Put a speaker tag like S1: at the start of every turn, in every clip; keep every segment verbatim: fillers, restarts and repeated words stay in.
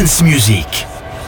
S1: Dance Music.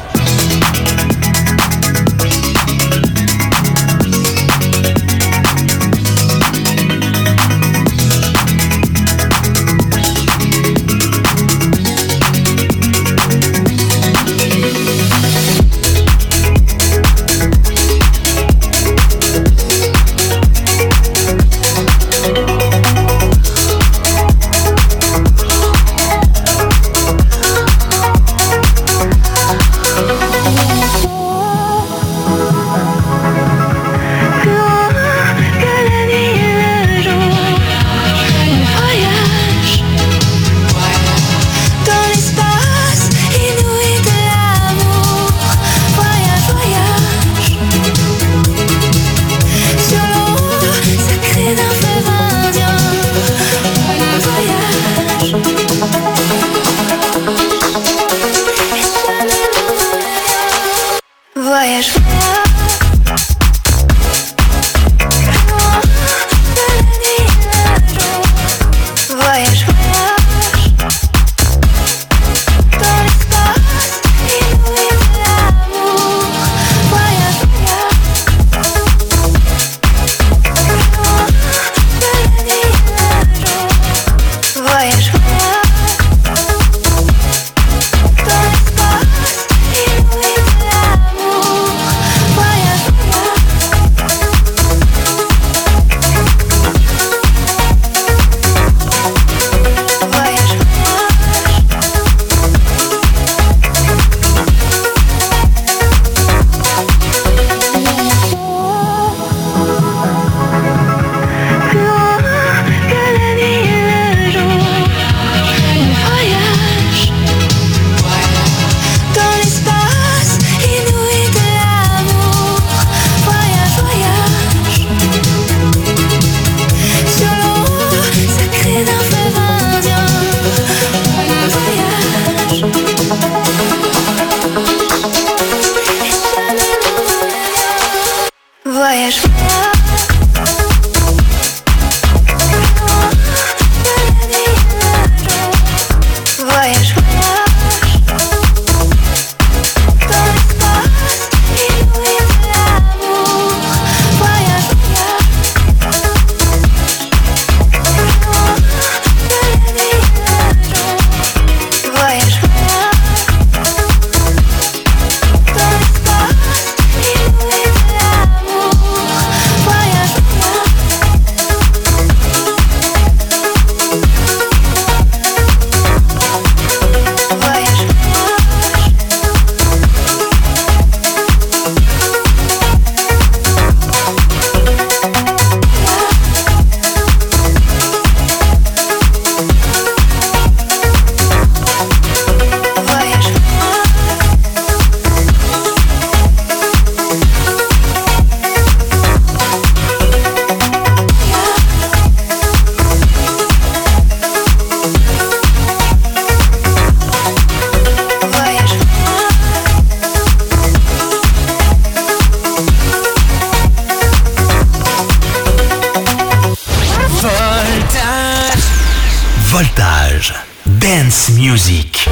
S1: Voltage Dance Music.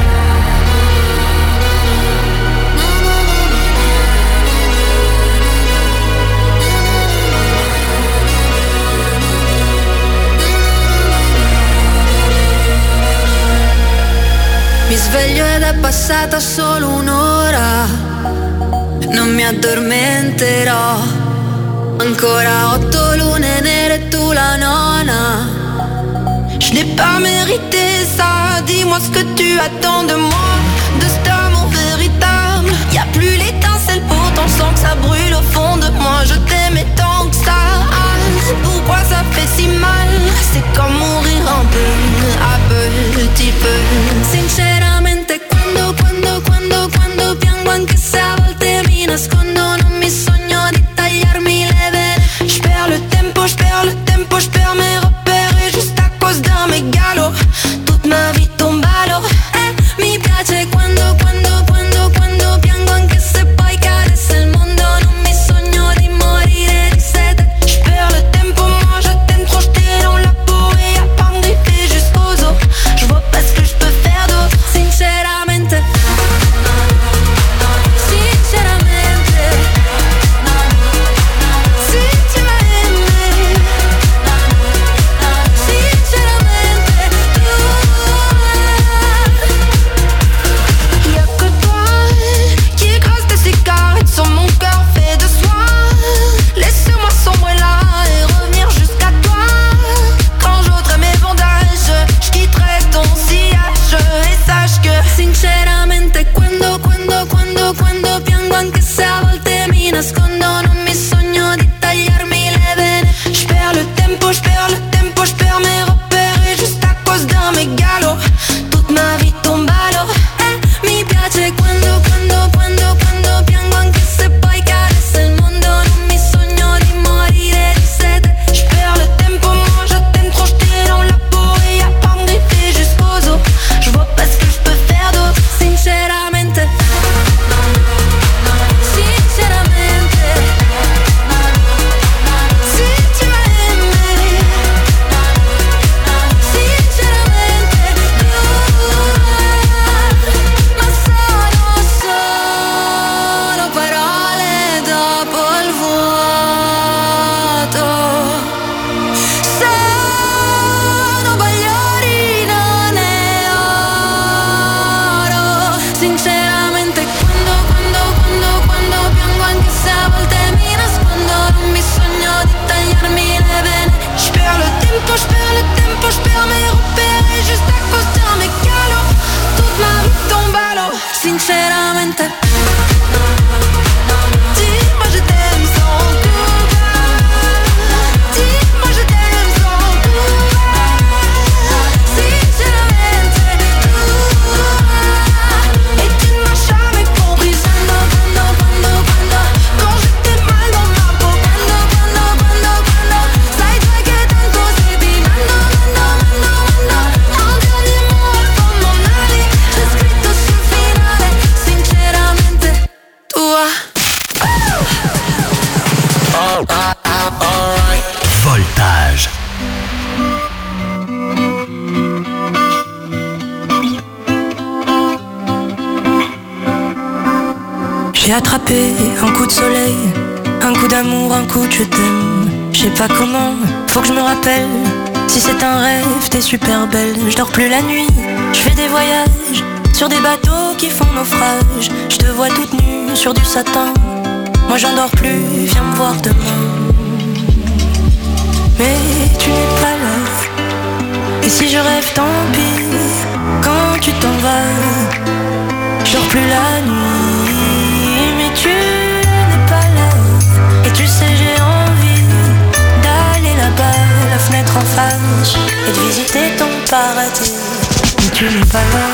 S2: Mi sveglio ed è passata solo un'ora, non mi addormenterò. Ancora otto lune nere e tu la nona. Je n'ai pas mérité ça, dis-moi ce que tu attends de moi, de cet amour véritable. Y'a plus l'étincelle, pourtant je sens que ça brûle au fond de moi. Je t'aimais tant que ça, pourquoi ça fait si mal? C'est comme mourir un peu, à petit peu. Sinceramente quando, quando, quando, quando piango, anche se a volte mi nascondo, non mi sogno di tagliarmi le vene. J'perds le tempo, j'perds le tempo, j'perds mes repères juste à cause d'un mégalo. Toute ma vie tombe à l'eau. Eh, mi piace quando, quando, quando, quando piango, anche se poi cadesse il mondo, non mi sogno di morire di sete. J'perds le tempo, moi je t'aime trop, j't'ai dans la peau. sinceramente. Dis-moi je t'aime sans couvert. Dis-moi je t'aime sans couvert. Sinceramente tu. Et tu ne m'as jamais compris. Quando, quando, quando, quando. Quand j'étais mal dans ma peau. Quando, quando, quando, quando. Sai già che tanto stai dimando, mando, mando, mando. Un dernier mot avant mon avis. C'è scritto sul finale. Sinceramente tua.
S1: Voltage.
S3: J'ai attrapé un coup de soleil, un coup d'amour, un coup de je t'aime. Je sais pas comment, faut que je me rappelle. Si c'est un rêve, t'es super belle. Je dors plus la nuit, je fais des voyages sur des bateaux qui font naufrage. Je te vois toute nue sur du satin. Moi j'en dors plus, viens me voir demain. Mais tu n'es pas là. Et si je rêve, tant pis. Quand tu t'en vas, je dors plus la nuit. Mais tu n'es pas là. Et tu sais j'ai envie d'aller là-bas, la fenêtre en face, et de visiter ton paradis. Mais tu n'es pas là.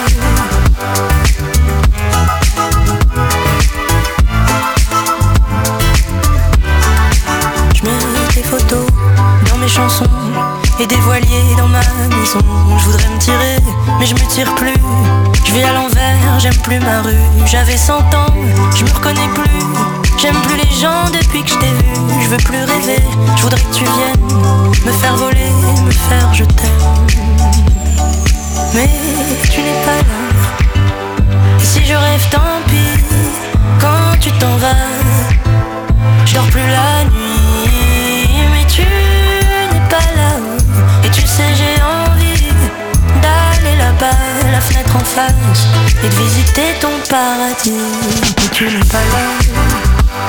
S3: Je mets des photos dans mes chansons et des voiliers dans ma maison. Je voudrais me tirer, mais je me tire plus. Je vis à l'envers, j'aime plus ma rue. J'avais cent ans, je me reconnais plus. J'aime plus les gens depuis que je t'ai vu. Je veux plus rêver, je voudrais que tu viennes me faire voler, me faire je t'aime. Mais tu n'es pas là. Et si je rêve, tant pis. Quand tu t'en vas, je dors plus la nuit. Mais tu n'es pas là. Et tu sais j'ai envie d'aller là-bas, la fenêtre en face, et de visiter ton paradis. Mais tu n'es pas là.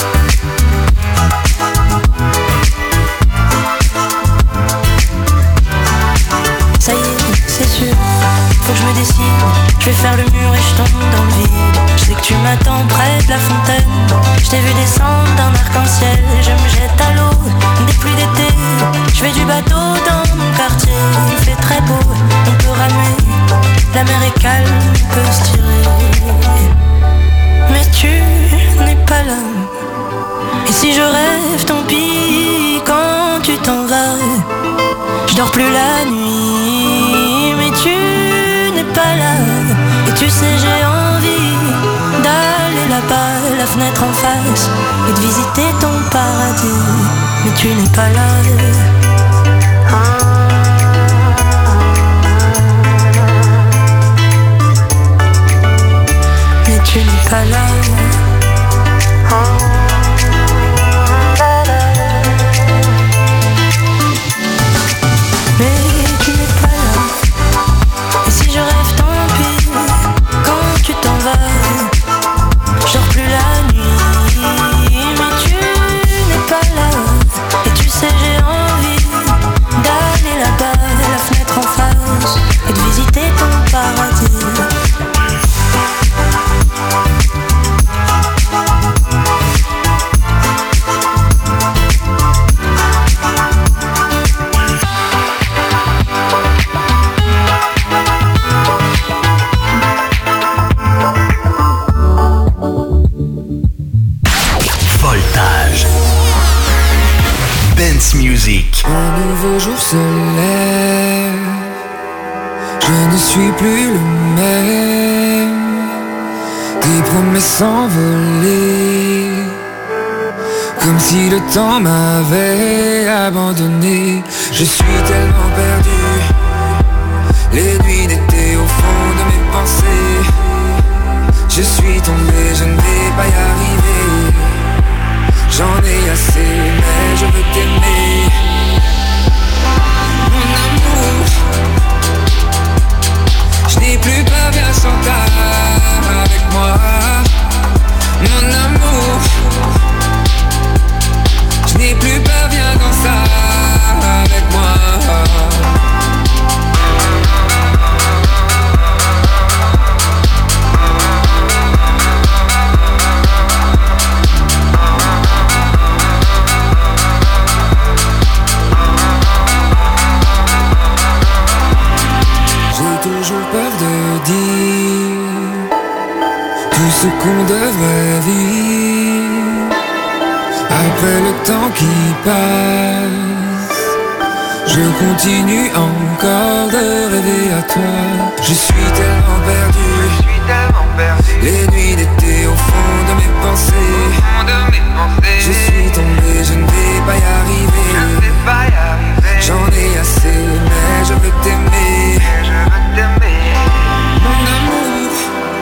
S3: Ça y est, c'est sûr, faut que je me décide. Je vais faire le mur et je tombe dans le vide. Je sais que tu m'attends près de la fontaine. Je t'ai vu descendre d'un arc-en-ciel. Je me jette à l'eau des pluies d'été. Je fais du bateau dans mon quartier. Il fait très beau, on peut ramer. La mer est calme, on peut se tirer. Mais tu n'es pas là. Et si je rêve, tant pis. Quand tu t'en vas, je dors plus la nuit. Mais tu n'es pas là. Et tu sais j'ai envie d'aller là-bas, la fenêtre en face, et de visiter ton paradis. Mais tu n'es pas là. Mais tu n'es pas là. Je dors plus la nuit, mais tu n'es pas là. Et tu sais j'ai envie d'aller là-bas, la fenêtre en face, et de visiter ton paradis.
S1: Music.
S4: Un nouveau jour se lève. Je ne suis plus le même. Tes promesses s'envolaient, comme si le temps m'avait abandonné. Je suis tellement perdu. Les nuits n'étaient au fond de mes pensées. Je suis tombé, je ne vais pas y arriver. J'en ai assez, mais je veux t'aimer. Mon amour, je n'ai plus peur, viens chanter avec moi. Mon amour, je n'ai plus peur, viens danser avec moi. tout ce qu'on devrait vivre. Après le temps qui passe, je continue encore de rêver à toi. Je suis tellement perdu, je suis tellement perdu. Les nuits d'été au fond de mes pensées, au fond de mes pensées. Je suis tombé, je ne vais pas y arriver, je ne vais pas y arriver. J'en ai assez, mais je veux t'aimer, mais je veux t'aimer. Mon amour,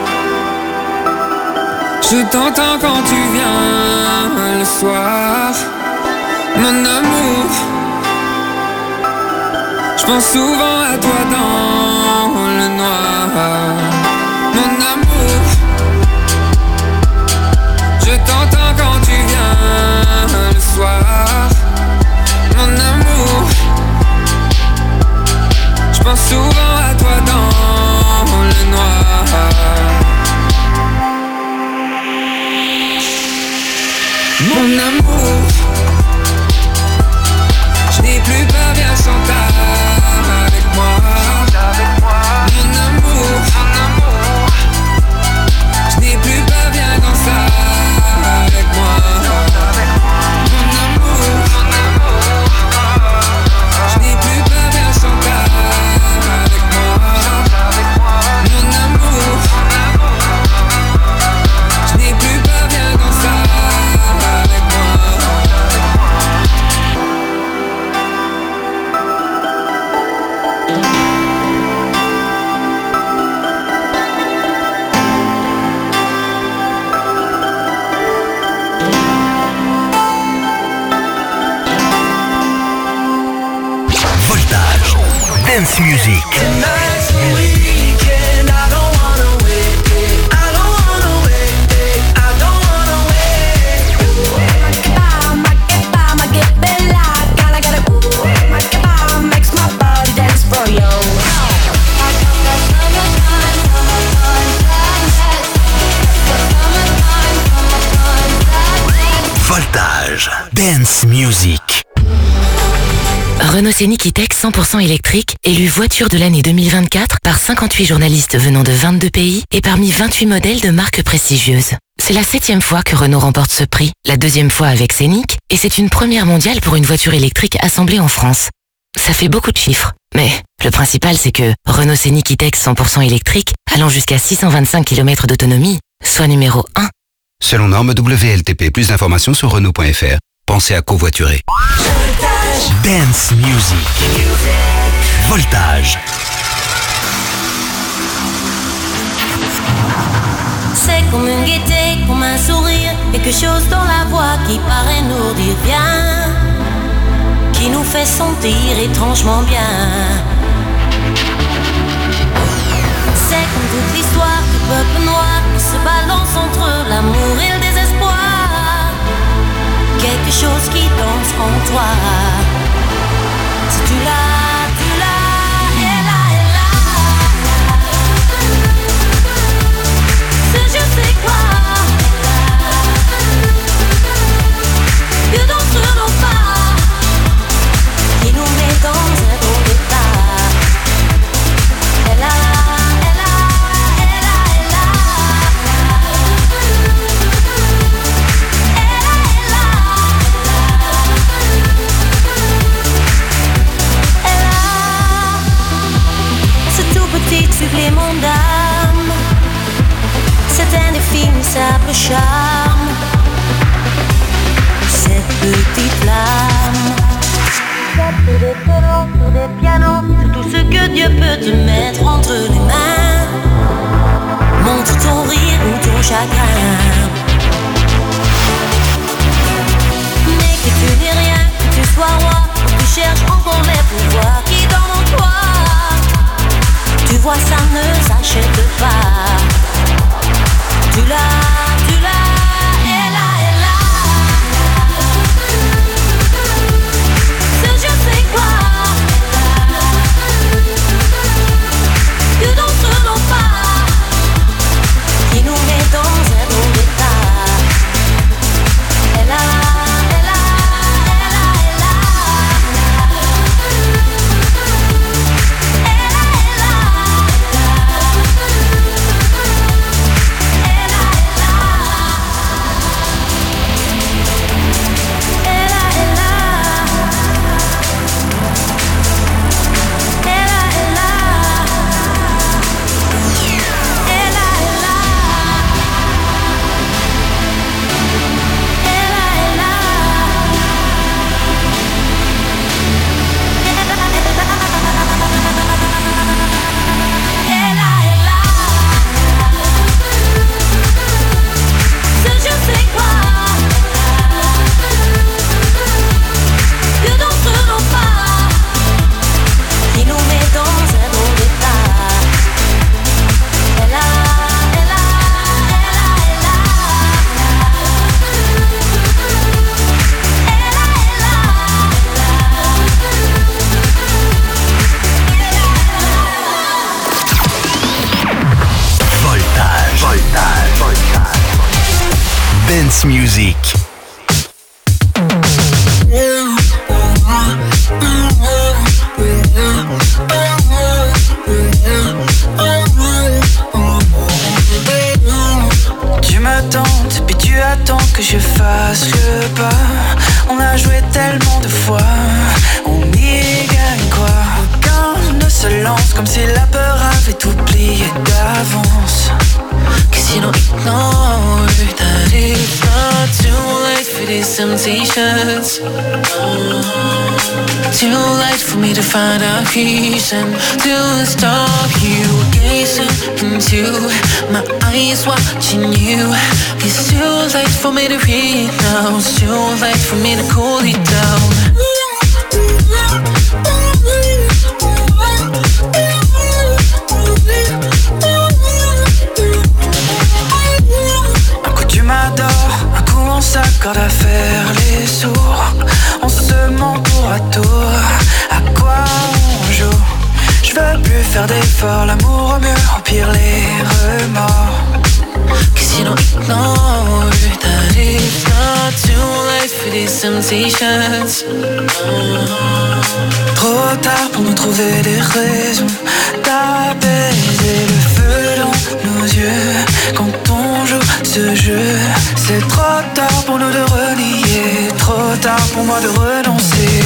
S4: je t'entends quand tu viens le soir. Mon amour, je pense souvent à toi dans le noir. Mon amour, je t'entends quand tu viens le soir. Mon amour, je pense souvent à toi dans le noir. Mon amour, je n'ai plus peur, viens chanter avec moi. Mon amour, mon amour, je n'ai plus peur, viens danser avec moi. Mon amour, mon amour, je n'ai plus peur, viens chanter avec moi. Mon amour, je n'ai plus peur, viens danser avec moi.
S1: Voltage, dance music. Voltage, dance music.
S5: Renault Scénic E-Tech cent pour cent électrique, élu voiture de l'année deux mille vingt-quatre par cinquante-huit journalistes venant de vingt-deux pays et parmi vingt-huit modèles de marques prestigieuses. C'est la septième fois que Renault remporte ce prix, la deuxième fois avec Scénic, et c'est une première mondiale pour une voiture électrique assemblée en France. Ça fait beaucoup de chiffres, mais le principal c'est que Renault Scénic E-Tech cent pour cent électrique, allant jusqu'à six cent vingt-cinq kilomètres d'autonomie, soit numéro un.
S6: Selon norme W L T P, plus d'informations sur Renault point F R. Pensez à covoiturer.
S1: Dance music. Voltage.
S3: C'est comme une gaieté, comme un sourire, quelque chose dans la voix qui paraît nous dire bien, qui nous fait sentir étrangement bien. C'est comme toute l'histoire du peuple noir qui se balance entre l'amour et le désespoir. Quelque chose qui danse en toi. Si tu l'as, tu l'as, elle a, elle a. C'est je sais quoi. Que danse sur nos pas, qui nous met dans un drôle d'état. Elle a, elle a, elle a, elle a. Supplément d'âme, c'est un indéfinissable charme, cette petite flamme. Sur des violons, sur des pianos, c'est tout ce que Dieu peut te mettre entre les mains. Montre ton rire ou ton chagrin, mais que tu n'es rien, que tu sois roi, que tu cherches encore les pouvoirs qui dorment en toi. Tu vois, ça ne s'achète pas. Tu l'as, tu l'as, elle a, elle a. C'est je sais quoi. Que danse nos pas, qui nous met dans un drôle d'état. Elle a, elle a, elle a, elle a. Elle a, elle a.
S1: Dance Music.
S3: Tu me tentes, puis tu attends que je fasse le pas. On a joué tellement de fois, on y gagne quoi? Aucun ne se lance comme si la peur avait tout plié d'avance. Que sinon ignore that it's not too late for these temptations. Too late for me to find a reason to stop you gazing into my eyes, watching you. It's too late for me to read now. It's too late for me to cool it down. Un coup tu m'adores, un coup on s'accorde à faire les sourds. On se ment tour à tour, à quoi on joue? Je veux plus faire d'efforts, l'amour au mieux, au pire les remords. Que sinon ignore that it's not too late for these temptations. Trop tard pour nous trouver des raisons d'apaiser le feu dans nos yeux. Quand on joue ce jeu, c'est trop tard pour nous de renier, trop tard pour moi de renoncer.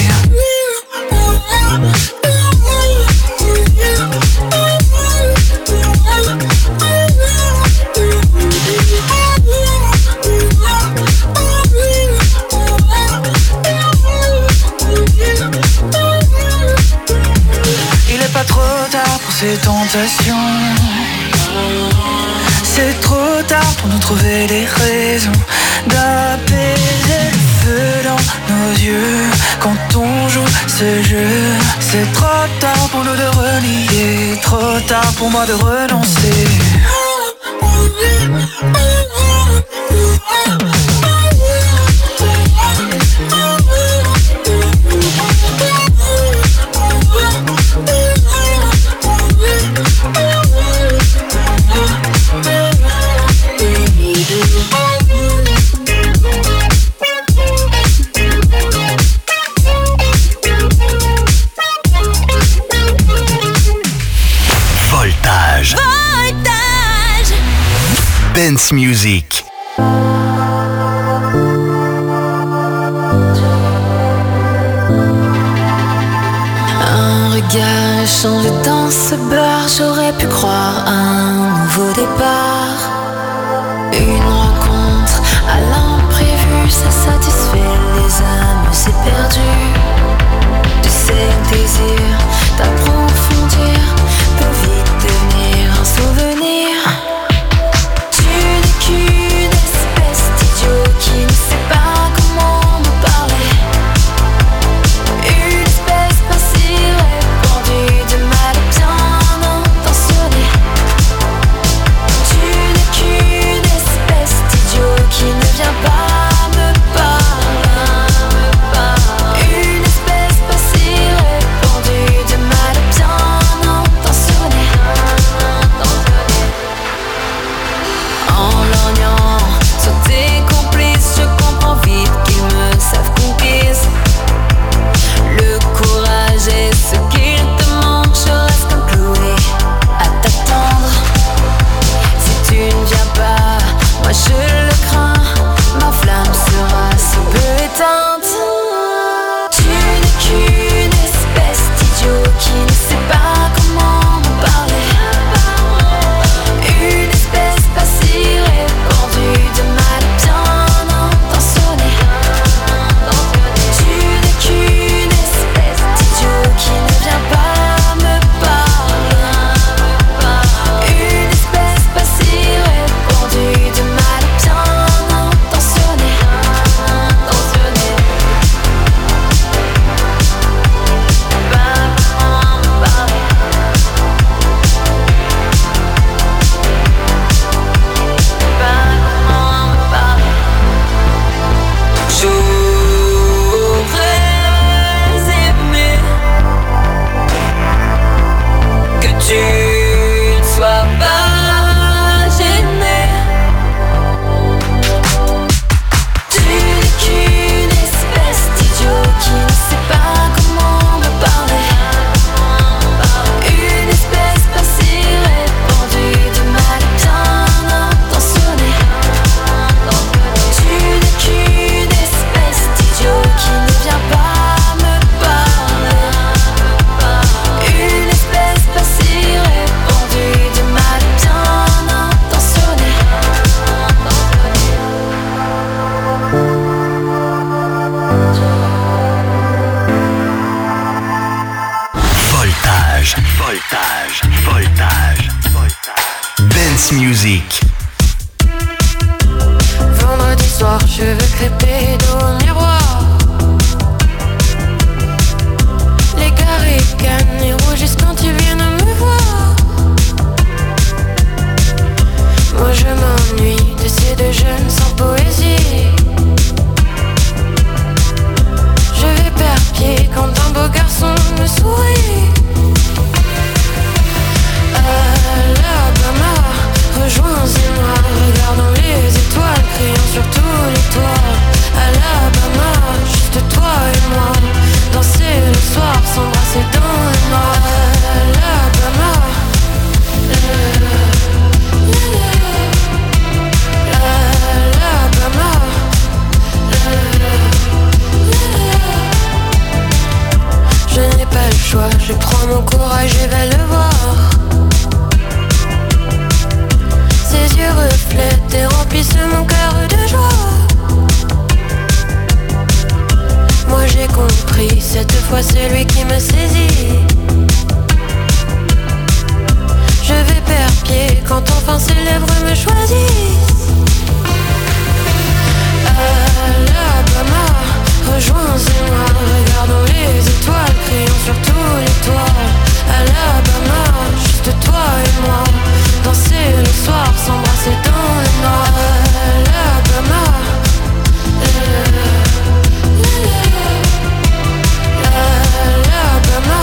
S3: Il est pas trop tard pour ces tentations. C'est trop tard pour nous trouver des raisons d'apaiser le feu dans nos yeux. Quand on joue ce jeu, c'est trop tard pour nous de renier, trop tard pour moi de renoncer.
S1: Voltage. Voltage. Dance Music.
S2: Un regard échangé dans ce bar, j'aurais pu croire à un nouveau départ. Une rencontre à l'imprévu, ça satisfait les âmes éperdues. Tu sais, le désir d'approfondir peut vite devenir un souvenir. Tu n'es qu'une espèce d'idiot qui ne sait pas comment me parler. Une espèce ainsi répandue de mal bien intentionné. Tu n'es qu'une espèce d'idiot qui ne vient pas me parler. Une espèce ainsi répandue de mal bien intentionné. En lorgnant sur tes complices, je comprends vite qu'ils me savent conquise. Le courage est ce qu'il te manque, je reste comme cloué à t'attendre. Si tu ne viens pas, moi je le crains, ma flamme sera si peu éteinte. Tu n'es qu'une espèce d'idiot qui ne sait pas comment me parler. Une espèce pas si répandue de mal bien intentionné. Tu n'es qu'une espèce d'idiot qui ne vient pas me parler. Une espèce pas si répandue de mal bien intentionné. Pas comment me parler. Pas comment me parler. J'aurais aimé que tu ne sois pas gêné.
S1: Music.
S3: Vendredi soir, je veux crêper d'eau au miroir. Les carricanes, ils rougissent quand ils viennent me voir. Moi je m'ennuie de ces deux jeunes sans poésie. Je vais perdre pied quand un beau garçon me sourit. Alabama, rejoins-moi, regardons les étoiles, crions sur tous les toits. Alabama, juste toi et moi, danser le soir, s'embrasser dans le noir. Alabama, Alabama, je n'ai pas le choix, je prends mon courage et vais le voir. Ses yeux reflètent et remplissent mon cœur de joie. Moi j'ai compris, cette fois c'est lui qui me saisit. Je vais perdre pied quand enfin ses lèvres me choisissent. Alabama, rejoins-moi, regardons les étoiles, crions sur tous les toits. Alabama, juste toi et moi, danser le soir, s'embrasser dans le noir. Alabama, Alabama,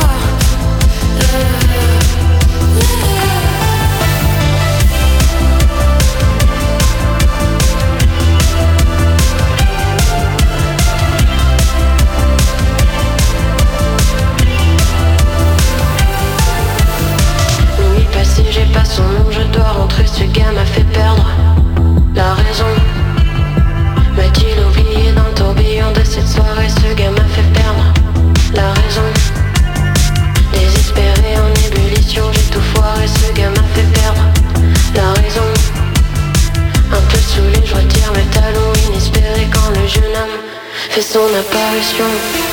S3: j'ai pas son nom, je dois rentrer, ce gars m'a fait perdre la raison. M'a-t-il oublié dans le tourbillon de cette soirée, ce gars m'a fait perdre la raison. Désespéré en ébullition, j'ai tout foiré, ce gars m'a fait perdre la raison. Un peu saoulé, je retire mes talons, inespéré quand le jeune homme fait son apparition.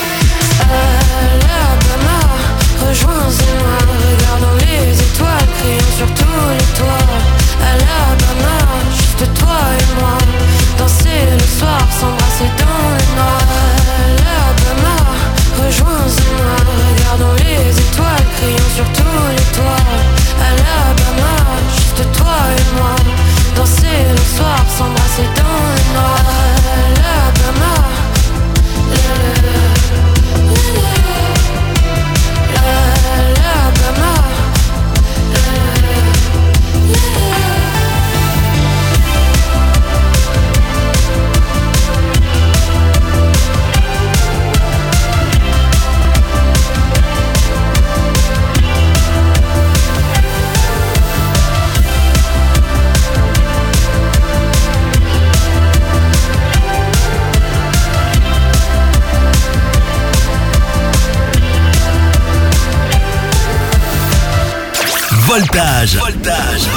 S3: Alabama, rejoins-moi, regardons les étoiles, crions sur tous les toits. Alabama, juste toi et moi, danser le soir, s'embrasser dans le noir. Alabama, rejoins-moi, regardons les étoiles, crions sur tous les toits. Alabama, juste toi et moi, danser le soir, s'embrasser dans le noir. Alabama, Alabama,
S1: Voltage. Voltage.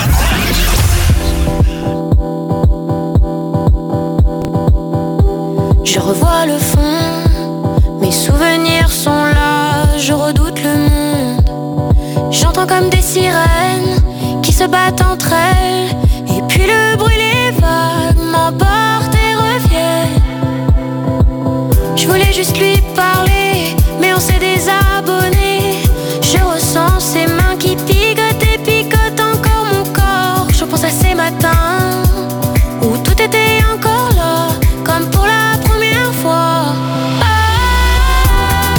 S3: Je revois le fond, mes souvenirs sont là, je redoute le monde. J'entends comme des sirènes qui se battent entre elles, et puis le bruit, les vagues m'emportent et reviennent. Je voulais juste lui parler, mais on s'est désabonné. Je ressens ses mains qui picotent et picotent encore mon corps. Je pense à ces matins où tout était encore là, comme pour la première fois. Ah,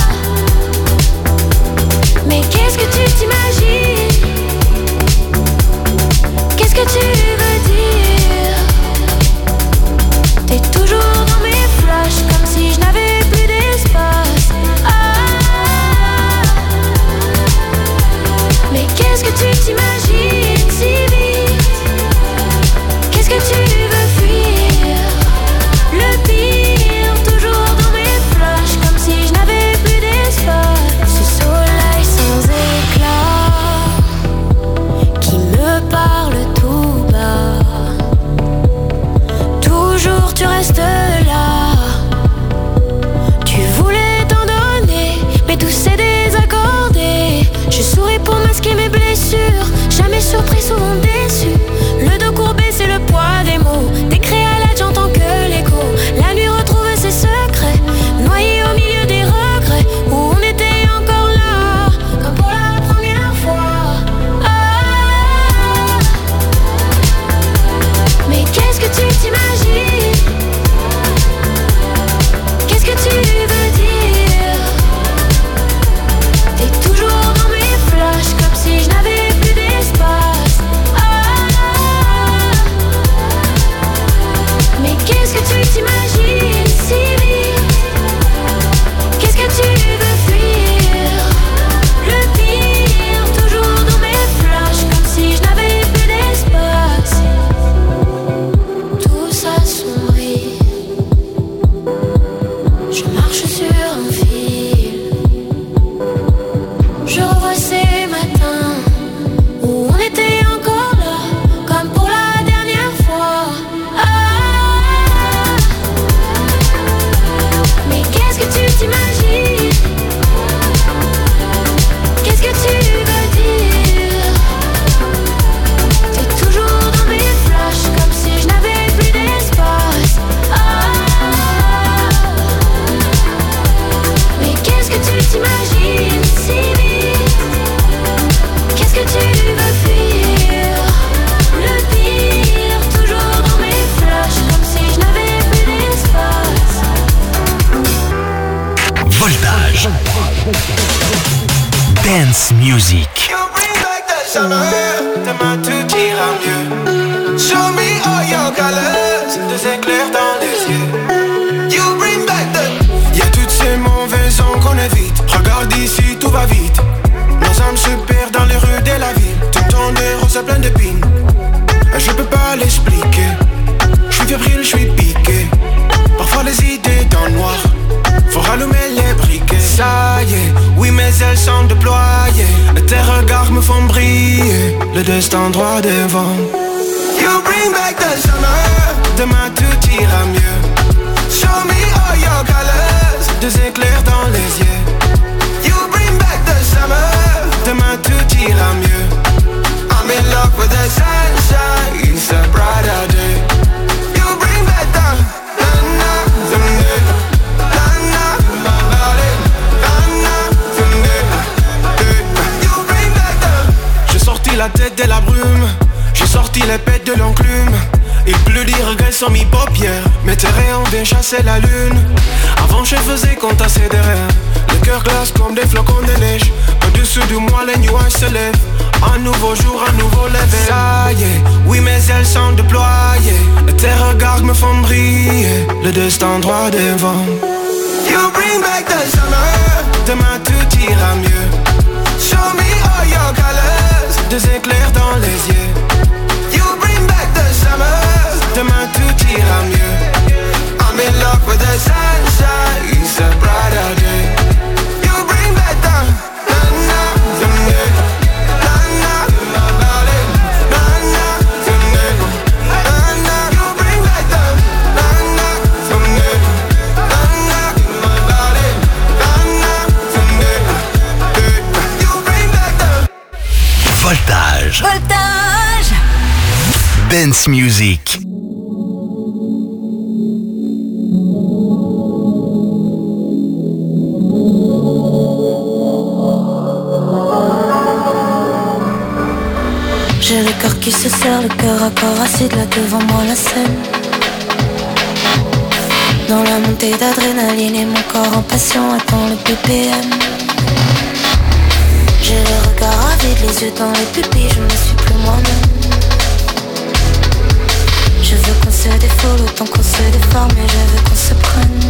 S3: mais qu'est-ce que tu t'imagines? Qu'est-ce que tu veux dire? T'es toujours dans mes flashs, comme si je n'avais plus d'espace. Ah, mais qu'est-ce que tu t'imagines si vite? Qu'est-ce que tu veux fuir? Le pire, toujours dans mes flashs, comme si je n'avais plus d'espace. Ce soleil sans éclat qui me parle tout bas. Toujours tu restes là. Tu voulais t'en donner, mais tout s'est désaccordé. Je souris pour masquer mes blessures, jamais surpris, souvent déçu. Le
S1: Dance Music.
S7: You bring back the summer, demain tout ira mieux. Show me all your colors, des éclairs dans les yeux. You bring back the... Y'a toutes ces mauvaises ondes qu'on évite. Regarde ici, tout va vite. Nos âmes se perdent dans les rues de la ville. T'entends des roses plein d'épines. Je peux pas l'expliquer. Je suis fébrile, je suis piqué. Parfois les idées dans le noir. Faut rallumer les briquets. Ça y est, oui mes ailes sont déployées. Tes regards me font briller. Le destin droit devant. You bring back the summer. Demain tout ira mieux. Show me all your colors. Des éclairs dans les yeux. You bring back the summer. Demain tout ira mieux. I'm in love with the sunshine. It's a brighter day. You bring back the na-na, na-na, na-na, na-na, na-na. You bring back the... J'ai sorti la tête de la brume. J'ai sorti les pètes de l'enclume. Il pleut des regrets sur mes paupières. Mes terrains ont bien chassé la lune. Avant je faisais comptasser des rêves. Le cœur glace comme des flocons de neige. Au-dessous de moi les nuages se lèvent. Un nouveau jour, un nouveau lever. Ça y est, oui mes ailes sont déployées. Tes regards me font briller. Le destin droit devant. You bring back the summer. Demain tout ira mieux. Show me all your colors. Des éclairs dans les yeux. You bring back the summer. Demain tout ira mieux. I'm in love with the sunshine. It's a brighter day. You bring back the na-na, na-na, na-na, na-na, na-na. You bring back the na-na, na-na, na-na, na-na. You bring back the
S1: Voltage.
S2: Voltage.
S1: Dance Music.
S3: J'ai le cœur qui se serre, le cœur à corps acide là devant moi la scène. Dans la montée d'adrénaline et mon corps impatient attend le B P M. J'ai le regard avide, les yeux dans les pupilles, je ne suis plus moi-même. Je veux qu'on se défoule autant qu'on se déforme et je veux qu'on se prenne.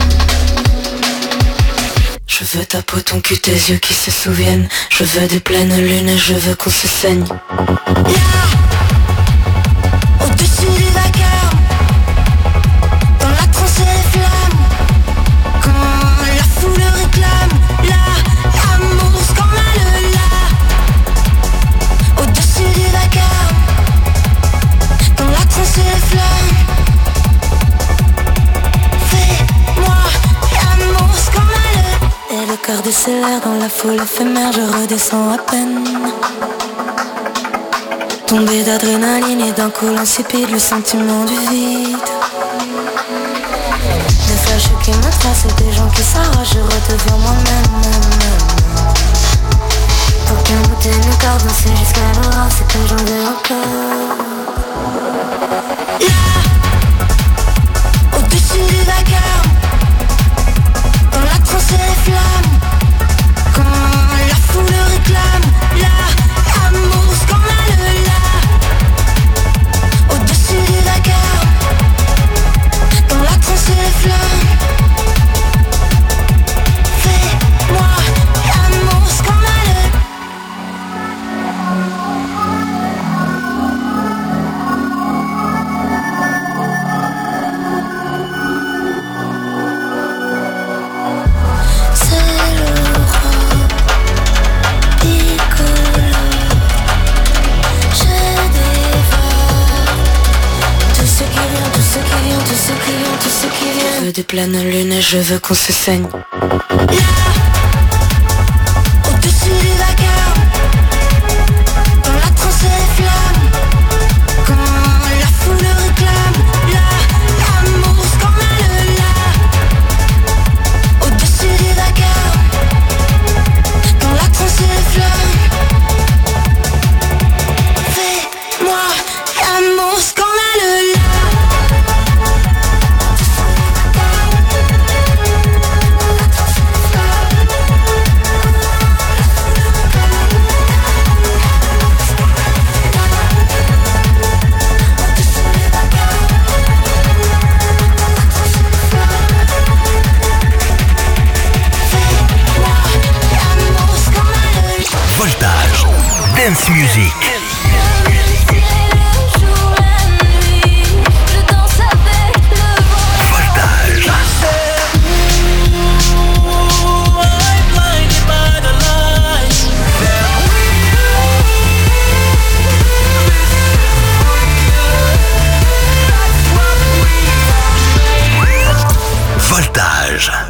S3: Je veux ta peau, ton cul, tes yeux qui se souviennent. Je veux des pleines lunes et je veux qu'on se saigne. Là, au-dessus du vacarme, dans la transe et les flammes, quand la foule réclame, là, l'amour scandale, là, au-dessus du vacarme, dans la transe et les flammes, fais-moi l'amour scandale. Et le cœur décélère dans la foule éphémère, je redescends à peine. Tombé d'adrénaline et d'un coup insipide, le sentiment du vide. Des flashs qui me tracent et des gens qui s'arrachent, je redeviens moi-même. Pour qu'un bout de nos corps danser jusqu'à l'aurore, c'est que j'en veux encore. Là, au-dessus du vacarme, dans la transe et les flammes, quand la foule réclame, là, l'amour scandale, là, au-dessus du vacarme, dans la transe et les flammes, fais-moi l'amour scandale. Je veux des pleines lunes et je veux qu'on se saigne. Là, au-dessus du vacarme, dans la transe et les flammes, quand la foule réclame, là, l'amour scandale, là, au-dessus du vacarme, dans la transe et les flammes, fais-moi l'amour scandale, là.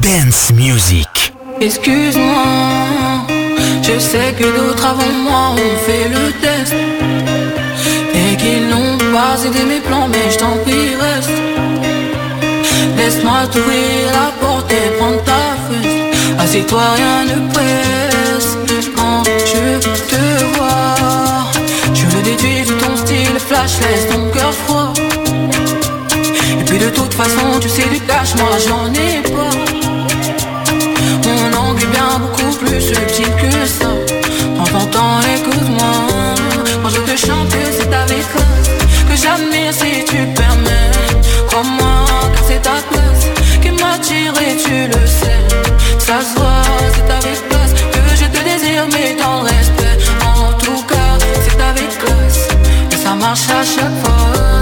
S1: Dance Music.
S3: Excuse-moi, je sais que d'autres avant moi ont fait le test et qu'ils n'ont pas aidé mes plans, mais je t'en prie reste. Laisse-moi t'ouvrir la porte et prendre ta fesse. Assieds-toi, rien ne presse. Quand je te vois, je le déduis de ton style flash, laisse ton cœur froid. Et puis de toute façon, tu sais du cash, moi j'en ai pas. Mon angle est bien beaucoup plus subtil que ça. Prends ton temps, écoute-moi. Quand je te chante, c'est avec classe que j'admire si tu permets. Crois-moi, car c'est ta classe qui m'attire et tu le sais. Ça se voit, c'est avec classe que je te désire, mais dans le respect. En tout cas, c'est avec classe et ça marche à chaque fois.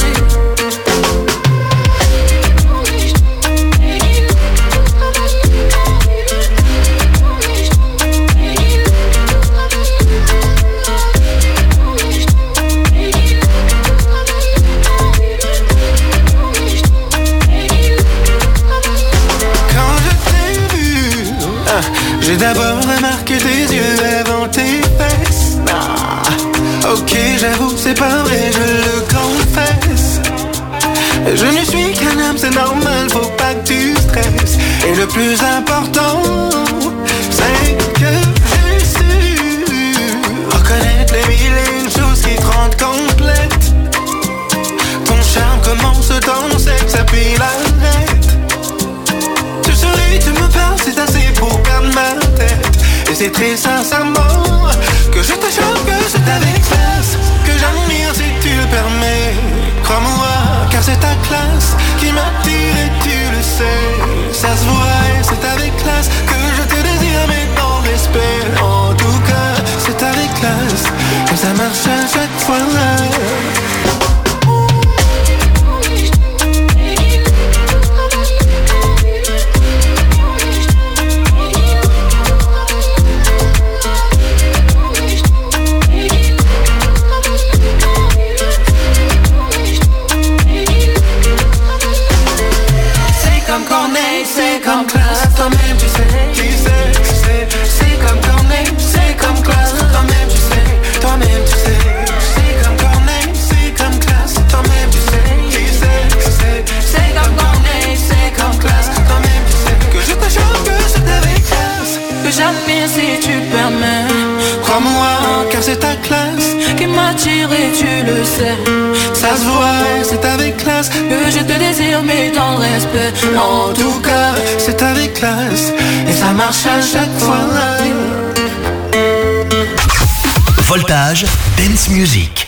S7: J'ai d'abord remarqué tes yeux avant tes fesses. Ah, ok, j'avoue, c'est pas vrai, je le confesse. Je ne suis qu'un homme, c'est normal, faut pas que tu stresses. Et le plus important, c'est que j'ai su reconnaître les mille et une choses qui te rendent complète. Ton charme commence dans le sexe, puis l'arrête. Tu souris, tu me parles, c'est assez pour perdre ma tête. Et c'est très sincèrement que je te chante, que c'est avec classe que j'admire si tu le permets. Crois-moi, car c'est ta classe qui m'attire et tu le sais. Ça se voit et c'est avec classe que je te désire, mais dans le respect. En tout cas, c'est avec classe que ça marche à chaque fois.
S3: C'est comme classe, toi-même tu sais, tu sais, tu sais. C'est comme Corneille, c'est comme classe, toi-même tu sais, toi-même tu sais. C'est comme Corneille, c'est comme classe, toi-même tu sais, tu sais, tu sais. C'est comme Corneille, c'est comme classe, toi-même tu sais. Que je te chante, que c'est avec classe que j'admire si tu permets. Crois-moi, car c'est ta classe qui m'attire et tu le sais. Ça se voit, c'est avec classe que je te désire, mais dans le respect. En tout cas, c'est avec classe et ça marche à chaque fois.
S1: Voltage Dance Music.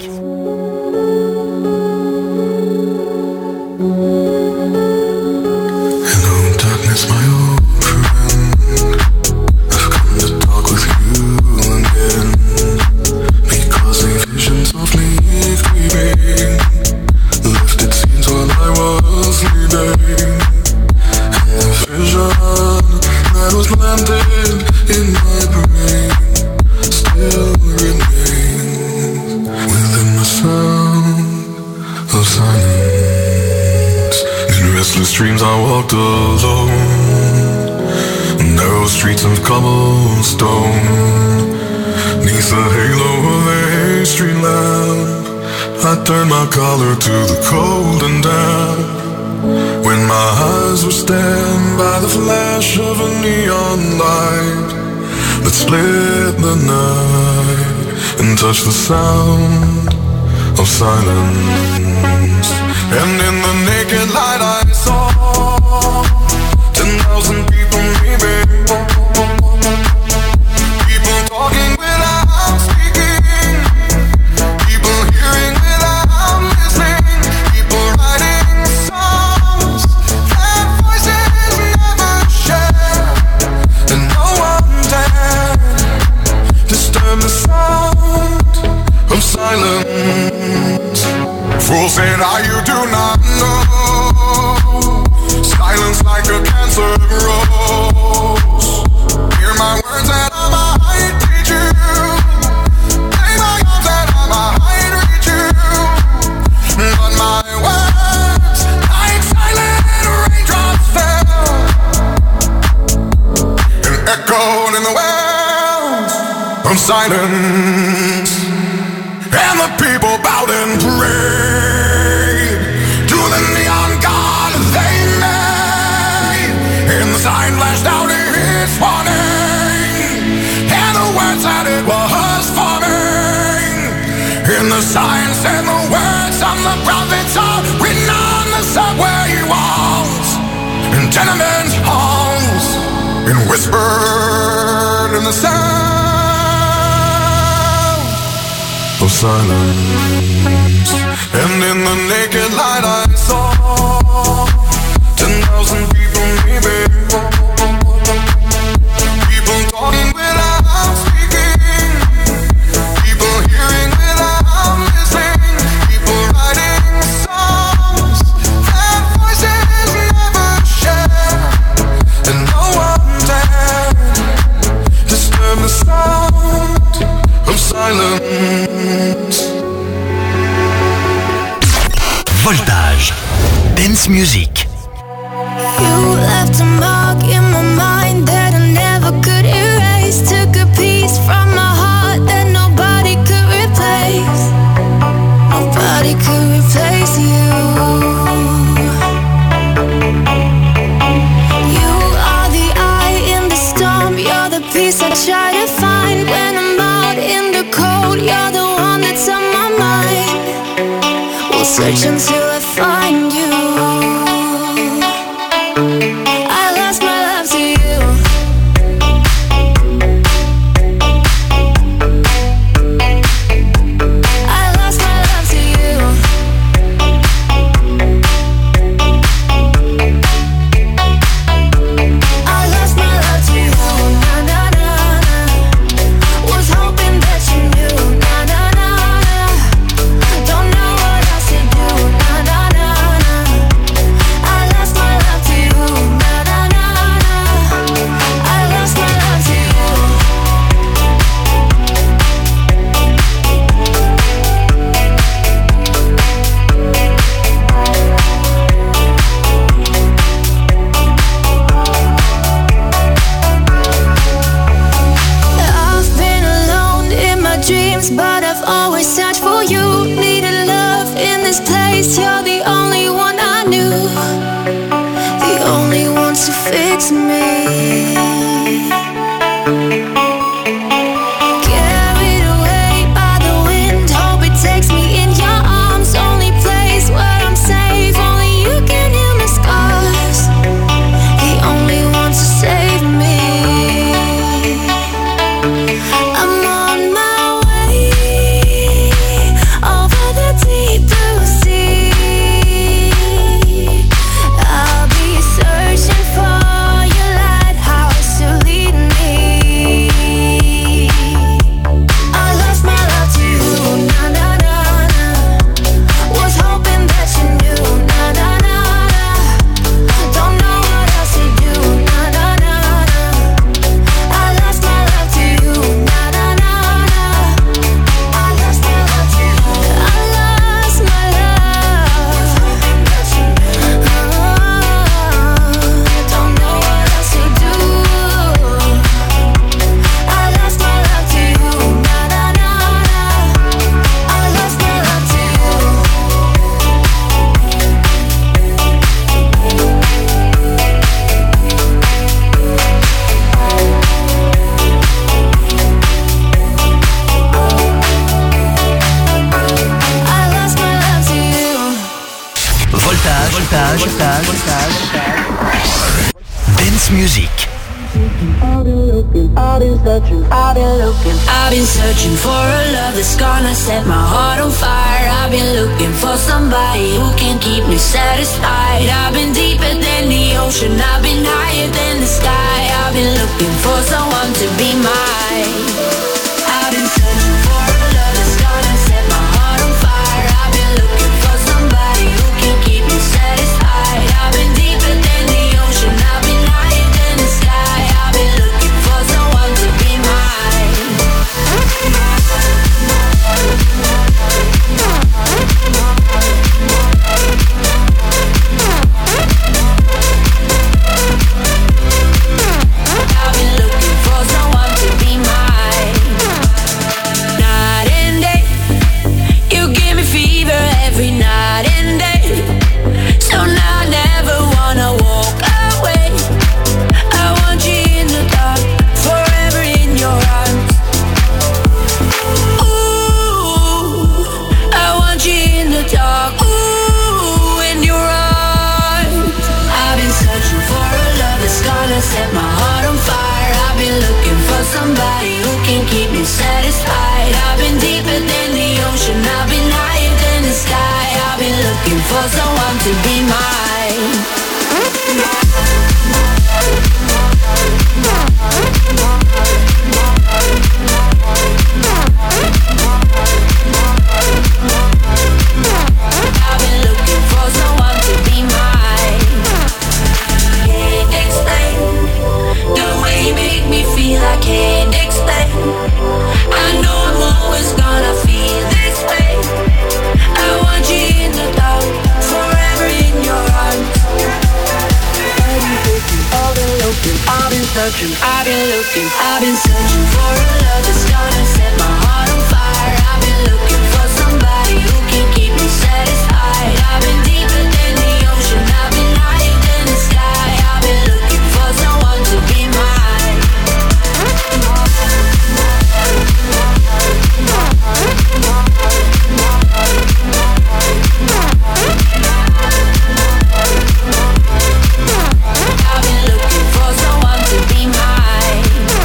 S8: Hello darkness, my old friend. I've come to talk with you again, because the visions of me creeping lifted scenes while I was sleeping. And the vision that was planted in my brain still remains within the sound of silence. In restless dreams I walked alone, narrow streets of cobblestone, neath the halo of a street lamp. I turned my collar to the cold and damp, when my eyes were stabbed by the flash of a neon light that split the night and touched the sound of silence. And in the naked light I saw ten thousand people maybe, people talking without speaking, people hearing without listening, people writing songs that voices never share, and no one dared disturb the sound of silence. Fools said, "Ah, you do not know, silence like a cancer grows. Hear my words and I might teach you, play my arms and I might reach you, but my words like silent raindrops fell silence, and the people bowed and prayed to the neon god they made. And the sign flashed out its warning, and the words that it was forming. And the sign said the words on the prophets are written on the subway walls and tenement halls, and whispered in the sound of silence. And in the naked light I saw ten thousand people, maybe. People talking without speaking, people hearing without listening, people writing songs that voices never share, and no one dared disturb the sound of silence.
S1: Voltage, dance music.
S2: You left a mark in my mind that I never could erase. Took a piece from my heart that nobody could replace. Nobody could replace you. You are the eye in the storm. You're the peace I try to find when I'm out in the cold. You're the one that's on my mind. We'll search until I find you. I lost my love to you. I lost my love to you. I lost my love to you. Na na na na. Was hoping that you knew. Na na na na. Don't know what else to do. Na na na na. I lost my love to you. Na na na na. I lost my love to you. I've been alone in my dreams, but I've always searched for you. Needed love in this place. You're the only one I knew, the only one to fix me. Carried away by the wind, hope it takes me in your arms. Only place where I'm safe, only you can heal my scars. The only one to save me. I'm on my way over the deep blue sea. I'll be searching for your lighthouse to lead me. I lost my love to you. Na na na na. Was hoping that you knew. Na na na na. Don't know what else to do. Na na na na. I lost my love to you. Na na na na. I lost my love to you. I lost my love. Don't know what else to do. I lost my love to you. Na na na na. I lost my love to you. I lost my love to you.
S1: Voltage, voltage, voltage, voltage. Dance music.
S3: I've been looking, I've been searching, I've been looking. I've been searching for a love that's gonna set my heart on fire. I've been looking for somebody who can keep me satisfied. I've been deeper than the ocean, I've been higher than the sky. I've been looking for someone to be mine. I've been searching for a love that's gonna set my heart on fire. I've been looking for somebody who can keep me satisfied. I've been deeper than the ocean, I've been higher than the sky. I've been looking for someone to be mine. I've been looking for someone to be mine.
S2: fever every night and day. So now I never wanna walk away. I want you in the dark, forever in your arms. Ooh, I want you in the dark. Ooh, in your arms. I've been searching for a love that's gonna set my heart on fire. I've been looking for somebody who can keep me satisfied. I've been deeper than the ocean, I've been higher than the sky. I've been looking for someone to be mine. I've been looking for someone to be mine. Can't explain the way you make me feel. I can't explain. I know I'm always gonna feel this way. I want you in the dark, forever in your arms. I've been looking, I've been searching, I've been looking, I've been searching for a love that's gonna set my heart on fire. I've been looking for somebody who can keep me satisfied. I've been deeper than the ocean, I've been higher than the sky. I've been looking for someone to be mine. I've been looking for someone to be mine.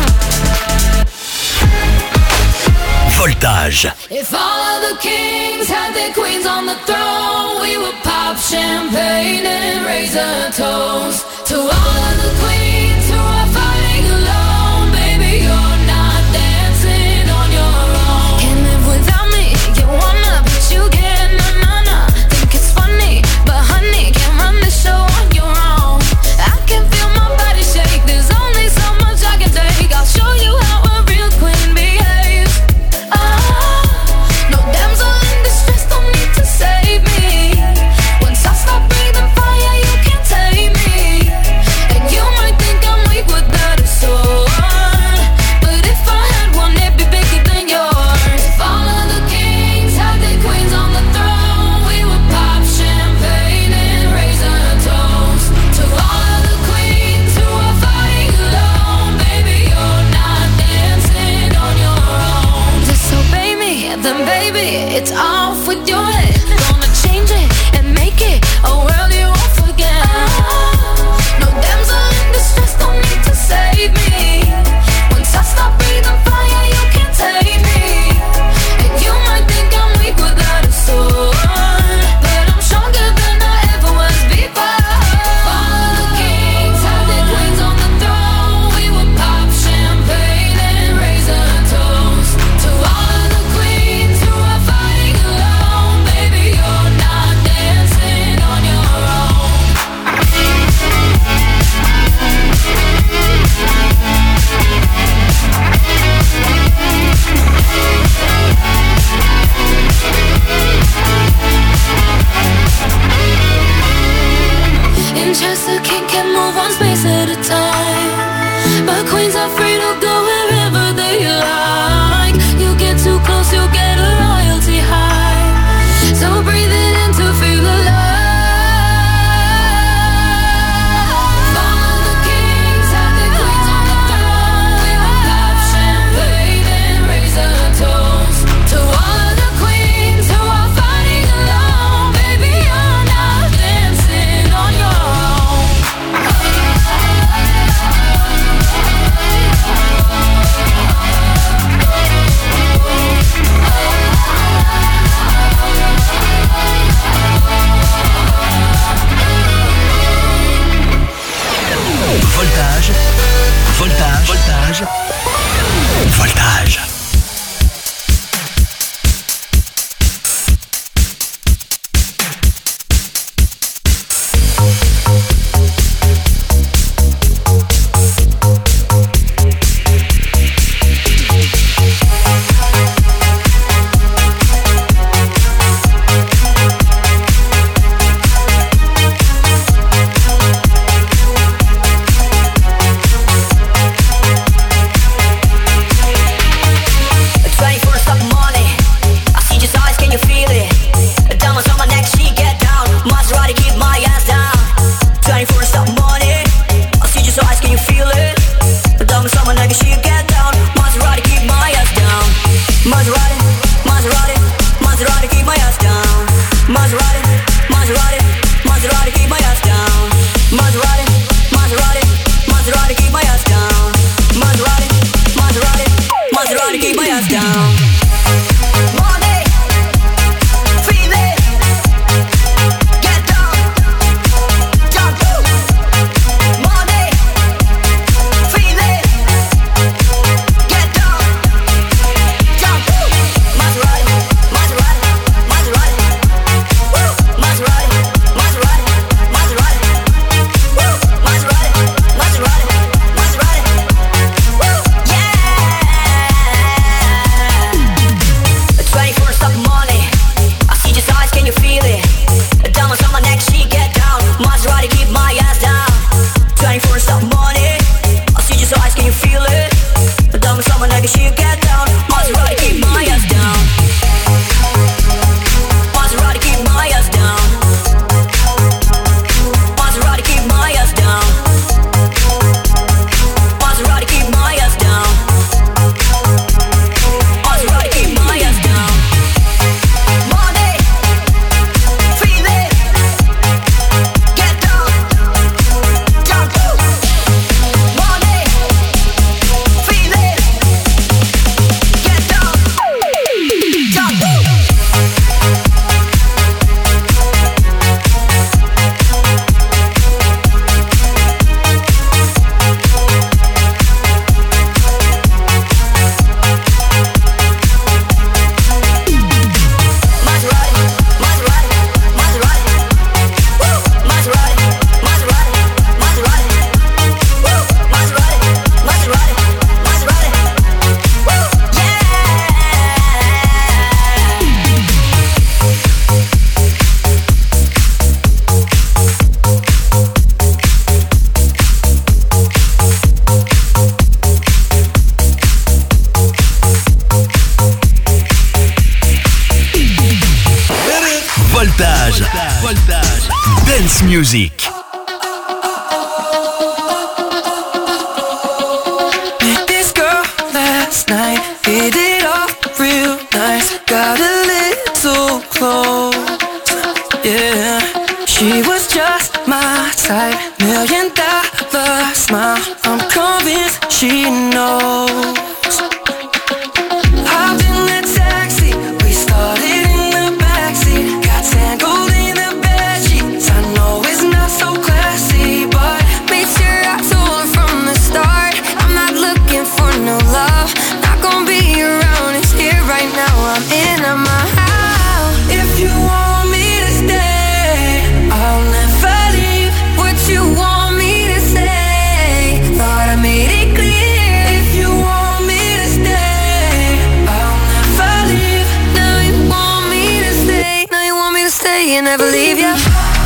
S1: Voltage.
S2: If all of the kings had their queens on the throne, we would pop champagne and raise a toast to all of the queens who are fighting alone. Baby, you're not dancing on your own. Can't live without me, you wanna, but you can't, na na na. Think it's funny, but honey, can't run the show on your own. I can feel my body shake, there's only so much I can take. I'll show you how a real queen behaves. Ah, no damsel in distress, don't need to save me. Once I stop breathing fire, you can't tame me. And you might think I'm weak without a sword, but if I had one, it'd be bigger than yours. If all of the kings had their queens on the throne, we would pop champagne and raise a toast to all of the queens who are fighting alone. Baby, you're not dancing on your own. Disobey me, then baby, it's off with your head. Gonna change it and make it a world you won't forget. No damsel in distress, don't need to save me. Once I stop breathing fire, you can't take me. And you might think I'm weak without a sword, but I'm stronger than I ever was before. All of the kings had their queens on the throne, we would pop champagne and raise a toast to all of the queens who are fighting alone. Baby, you're not dancing on your own. In chess, a king can move one space at a time, but queens are free to go wherever they like. You get too close, you'll get a royalty high. So breathe it in to feel alive. All of the kings have their queens on the throne. We will pop champagne and raise a toast to all of the queens who are fighting alone. Baby, you're not dancing on your own.
S1: Voltage. Voltage. Dance music.
S3: Met this girl last night, hit it off real nice. Got a little close, yeah. She was just my type, million dollar smile. I'm convinced she knows. Hopped in the taxi, we started in the backseat. Got tangled in the bedsheets. I know it's not so classy, but made sure I told her from the start, I'm not looking for no love. Not gonna be around, it's here right now. I'm in my house. If you want me to stay, I'll never leave. What you want me to say, thought I made it clear. If you want me to stay, I'll never leave. Now you want me to stay. Now you want me to stay and never leave ya.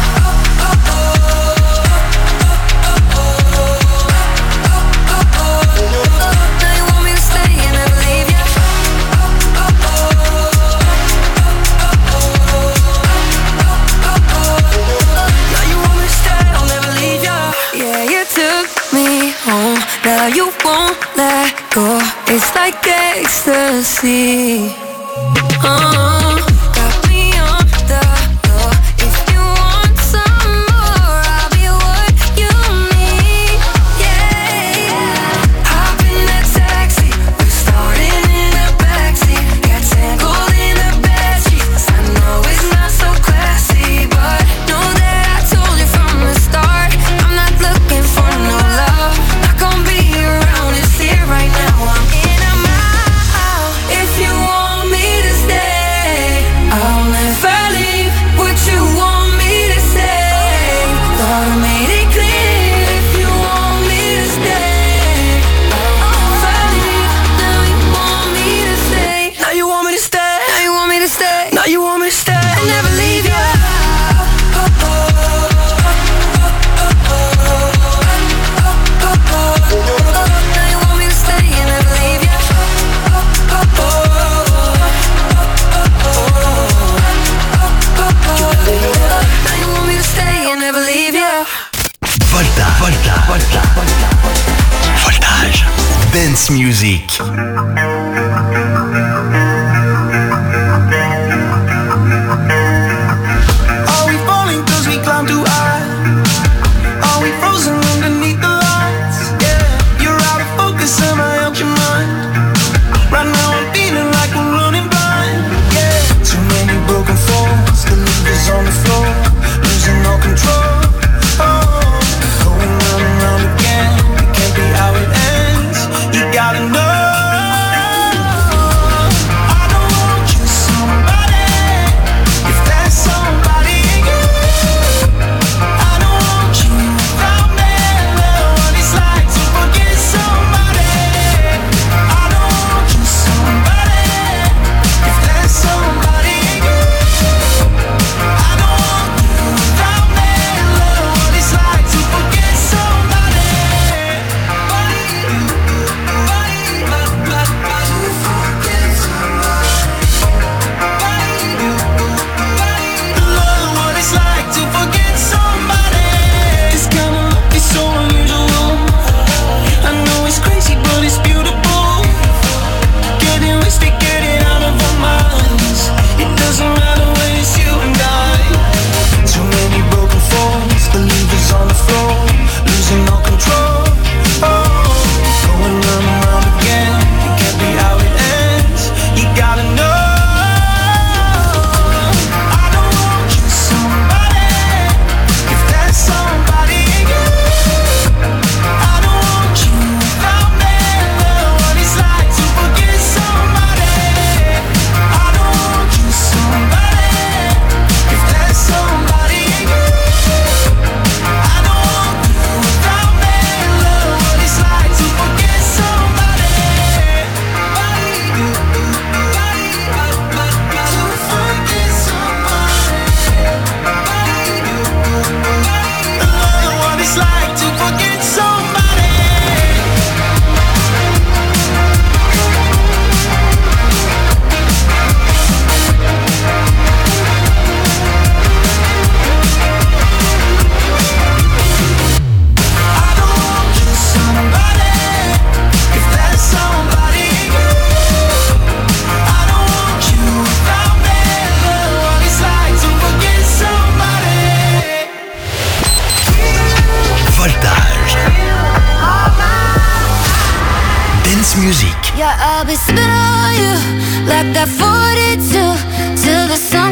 S3: Now you want me to stay and never leave ya. Now you want me to stay, I'll never leave ya. Yeah, you took me home. Now you won't let go. It's like ecstasy. Uh, got me on the floor. If you want some more, I'll be what you need. Yeah. Hop in the taxi, we started in the backseat. Got tangled in the bedsheets. I know it's not so classy, but know that I told you from the start, I'm not looking for no love. Not gonna be around, it's here right now. I'm in a mile. If you want me to stay, I'll never leave. What you want me to say, thought I made it clear. If you want me to stay, I'll never leave. Now you want me to stay. Now you want me to stay. Now you want me to stay. Now you want me to stay and never leave ya. Now you want me to stay and never leave ya. Now you want me to stay and never leave ya.
S1: Voltage. Voltage. Voltage. Voltage. Dance music.
S7: Are we falling cause we climb too high? Are we frozen underneath the lights? Yeah, you're out of focus, am I out your mind? Right now I'm feeling like I'm running blind. Yeah, too many broken falls, the leaders on the floor, losing all control. Oh, going round and round again, it can't be how it ends. You gotta know.
S1: Music.
S2: Yeah, I'll be spinning on you like that forty-two till the sun